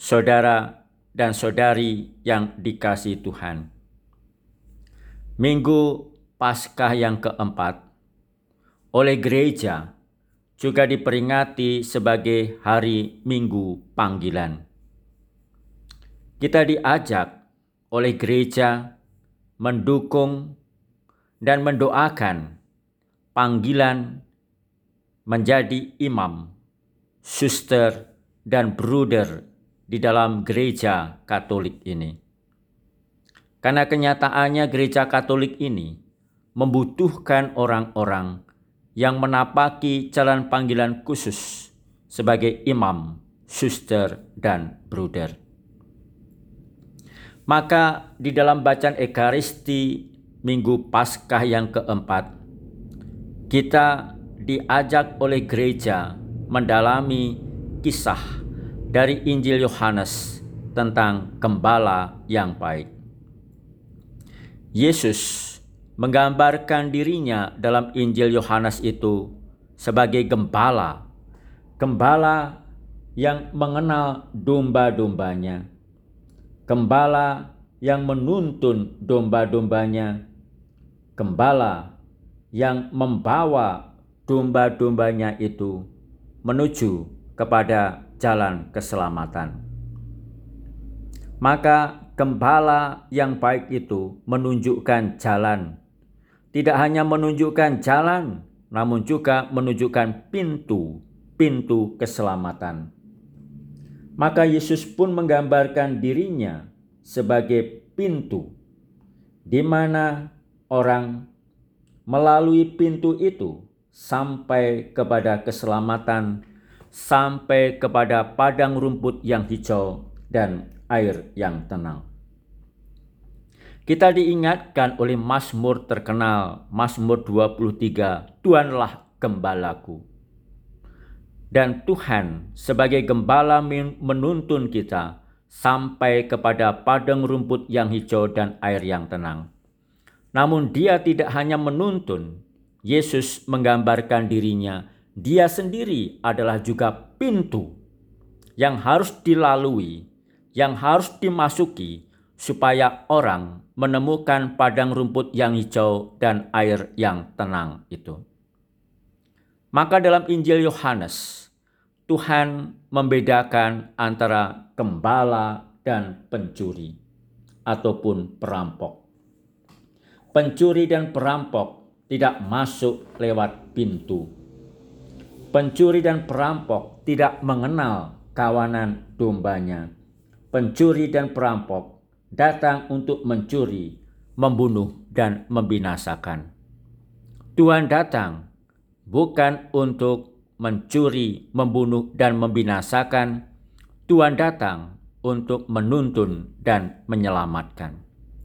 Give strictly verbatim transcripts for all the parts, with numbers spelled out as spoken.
saudara dan saudari yang dikasihi Tuhan. Minggu Paskah yang keempat oleh gereja juga diperingati sebagai hari Minggu Panggilan. Kita diajak oleh gereja mendukung dan mendoakan panggilan menjadi imam, suster, dan bruder di dalam gereja Katolik ini. Karena kenyataannya gereja Katolik ini membutuhkan orang-orang yang menapaki jalan panggilan khusus sebagai imam, suster, dan bruder. Maka di dalam bacaan Ekaristi Minggu Paskah yang keempat, kita diajak oleh gereja mendalami kisah dari Injil Yohanes tentang gembala yang baik. Yesus menggambarkan dirinya dalam Injil Yohanes itu sebagai gembala, gembala yang mengenal domba-dombanya, gembala yang menuntun domba-dombanya, gembala yang membawa domba-dombanya itu menuju kepada jalan keselamatan. Maka gembala yang baik itu menunjukkan jalan. Tidak hanya menunjukkan jalan, namun juga menunjukkan pintu, pintu keselamatan. Maka Yesus pun menggambarkan dirinya sebagai pintu, di mana orang melalui pintu itu sampai kepada keselamatan, sampai kepada padang rumput yang hijau dan air yang tenang. Kita diingatkan oleh Mazmur terkenal, Mazmur dua puluh tiga, Tuhanlah gembalaku. Dan Tuhan sebagai gembala menuntun kita sampai kepada padang rumput yang hijau dan air yang tenang. Namun Dia tidak hanya menuntun, Yesus menggambarkan dirinya, Dia sendiri adalah juga pintu yang harus dilalui, yang harus dimasuki supaya orang menemukan padang rumput yang hijau dan air yang tenang itu. Maka dalam Injil Yohanes, Tuhan membedakan antara gembala dan pencuri ataupun perampok. Pencuri dan perampok tidak masuk lewat pintu. Pencuri dan perampok tidak mengenal kawanan dombanya. Pencuri dan perampok datang untuk mencuri, membunuh, dan membinasakan. Tuhan datang bukan untuk mencuri, membunuh, dan membinasakan. Tuhan datang untuk menuntun dan menyelamatkan.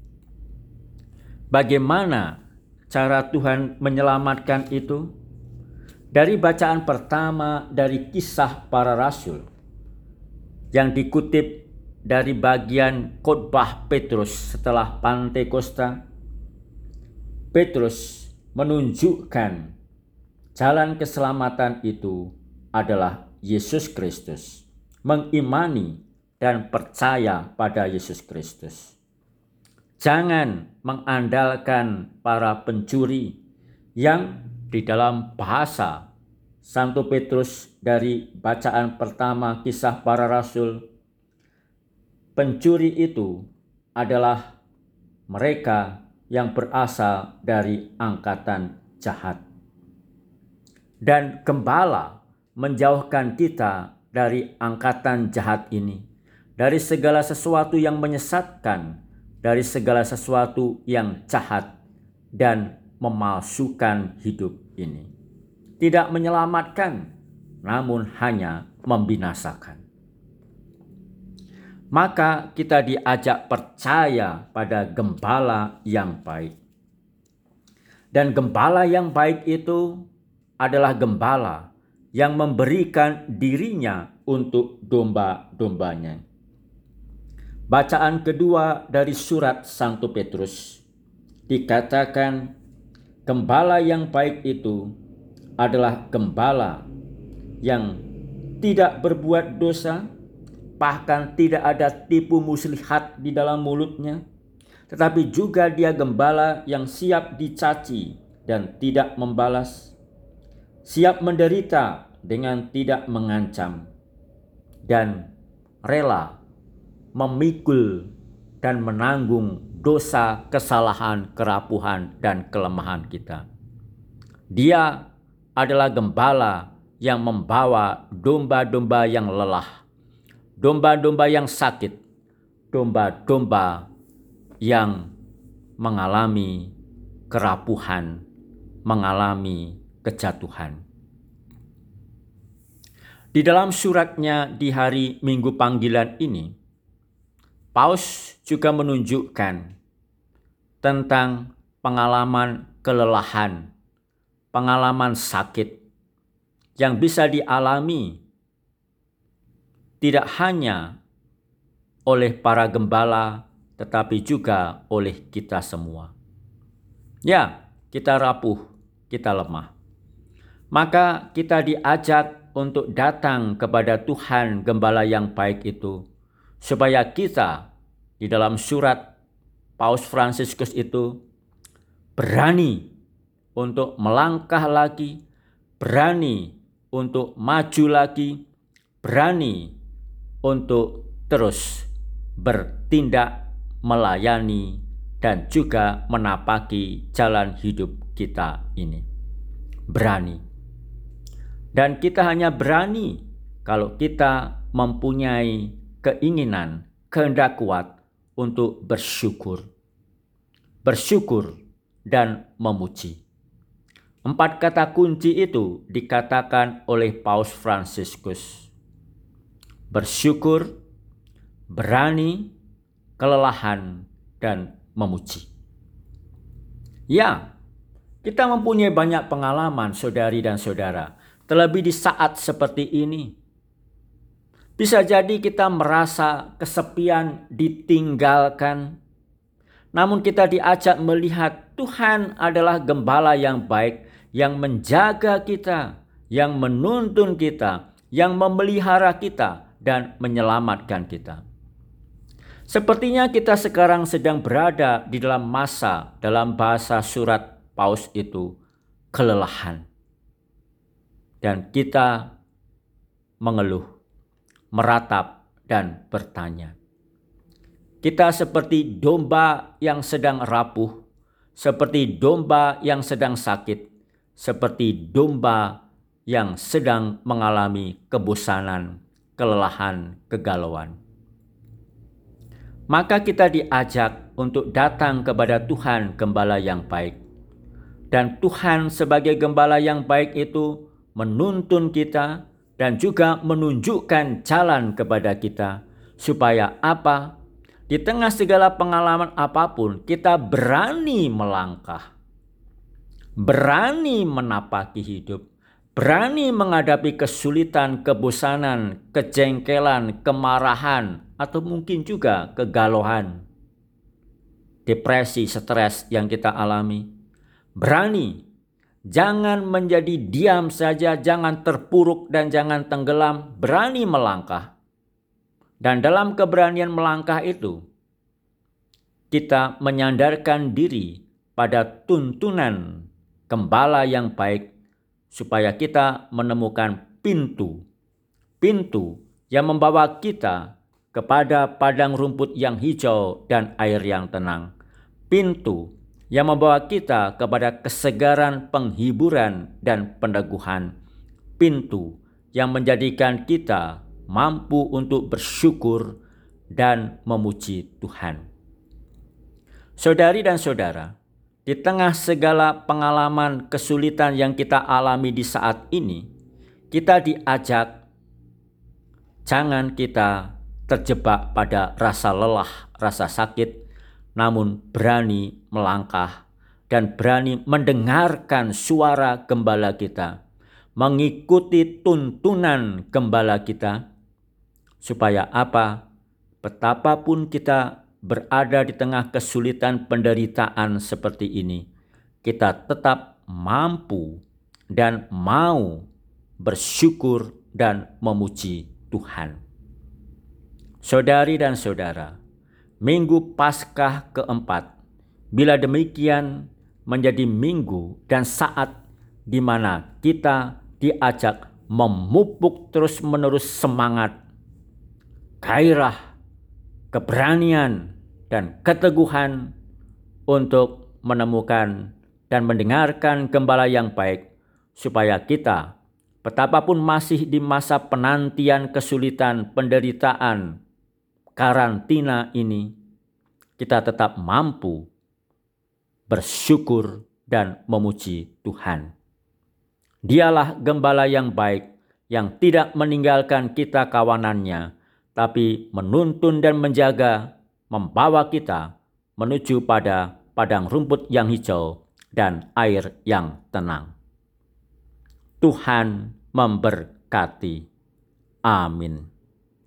Bagaimana cara Tuhan menyelamatkan itu? Dari bacaan pertama dari Kisah Para Rasul yang dikutip dari bagian khotbah Petrus setelah Pantekosta, Petrus menunjukkan jalan keselamatan itu adalah Yesus Kristus, mengimani dan percaya pada Yesus Kristus. Jangan mengandalkan para pencuri yang di dalam bahasa Santo Petrus dari bacaan pertama Kisah Para Rasul, pencuri itu adalah mereka yang berasal dari angkatan jahat. Dan gembala menjauhkan kita dari angkatan jahat ini, dari segala sesuatu yang menyesatkan, dari segala sesuatu yang jahat dan memalsukan hidup ini. Tidak menyelamatkan, namun hanya membinasakan. Maka kita diajak percaya pada gembala yang baik. Dan gembala yang baik itu adalah gembala yang memberikan dirinya untuk domba-dombanya. Bacaan kedua dari surat Santo Petrus dikatakan, gembala yang baik itu adalah gembala yang tidak berbuat dosa, bahkan tidak ada tipu muslihat di dalam mulutnya, tetapi juga dia gembala yang siap dicaci dan tidak membalas, siap menderita dengan tidak mengancam, dan rela memikul dan menanggung dosa, kesalahan, kerapuhan, dan kelemahan kita. Dia adalah gembala yang membawa domba-domba yang lelah, domba-domba yang sakit, domba-domba yang mengalami kerapuhan, mengalami kejatuhan. Di dalam suratnya di hari Minggu Panggilan ini, Paus juga menunjukkan tentang pengalaman kelelahan, pengalaman sakit yang bisa dialami tidak hanya oleh para gembala, tetapi juga oleh kita semua. Ya, kita rapuh, kita lemah. Maka kita diajak untuk datang kepada Tuhan Gembala yang baik itu, supaya kita di dalam surat Paus Fransiskus itu berani untuk melangkah lagi, berani untuk maju lagi, berani untuk terus bertindak, melayani, dan juga menapaki jalan hidup kita ini. Berani. Dan kita hanya berani kalau kita mempunyai keinginan, kehendak kuat untuk bersyukur. Bersyukur dan memuji. Empat kata kunci itu dikatakan oleh Paus Fransiskus. Bersyukur, berani, kelelahan, dan memuji. Ya, kita mempunyai banyak pengalaman, saudari dan saudara. Terlebih di saat seperti ini. Bisa jadi kita merasa kesepian, ditinggalkan. Namun kita diajak melihat Tuhan adalah gembala yang baik, yang menjaga kita, yang menuntun kita, yang memelihara kita, dan menyelamatkan kita. Sepertinya kita sekarang sedang berada di dalam masa, dalam bahasa surat Paus itu, kelelahan. Dan kita mengeluh, meratap, dan bertanya. Kita seperti domba yang sedang rapuh, seperti domba yang sedang sakit, seperti domba yang sedang mengalami kebosanan, kelelahan, kegalauan. Maka kita diajak untuk datang kepada Tuhan Gembala yang baik. Dan Tuhan sebagai Gembala yang baik itu menuntun kita dan juga menunjukkan jalan kepada kita, supaya apa? Di tengah segala pengalaman apapun, kita berani melangkah, berani menapaki hidup, berani menghadapi kesulitan, kebosanan, kejengkelan, kemarahan, atau mungkin juga kegalauan, depresi, stres yang kita alami. Berani. Jangan menjadi diam saja, jangan terpuruk dan jangan tenggelam, berani melangkah. Dan dalam keberanian melangkah itu, kita menyandarkan diri pada tuntunan Gembala yang baik, supaya kita menemukan pintu, pintu yang membawa kita kepada padang rumput yang hijau dan air yang tenang. Pintu yang membawa kita kepada kesegaran, penghiburan, dan peneguhan. Pintu yang menjadikan kita mampu untuk bersyukur dan memuji Tuhan. Saudari dan saudara, di tengah segala pengalaman kesulitan yang kita alami di saat ini, kita diajak jangan kita terjebak pada rasa lelah, rasa sakit, namun berani melangkah dan berani mendengarkan suara Gembala kita, mengikuti tuntunan Gembala kita, supaya apa? Betapapun kita berada di tengah kesulitan penderitaan seperti ini, kita tetap mampu dan mau bersyukur dan memuji Tuhan. Saudari dan saudara, Minggu Paskah keempat, bila demikian menjadi minggu dan saat di mana kita diajak memupuk terus-menerus semangat, gairah, keberanian, dan keteguhan untuk menemukan dan mendengarkan gembala yang baik, supaya kita, betapapun masih di masa penantian kesulitan, penderitaan, karantina ini, kita tetap mampu bersyukur dan memuji Tuhan. Dialah gembala yang baik, yang tidak meninggalkan kita kawanannya, tapi menuntun dan menjaga, membawa kita menuju pada padang rumput yang hijau dan air yang tenang. Tuhan memberkati. Amin.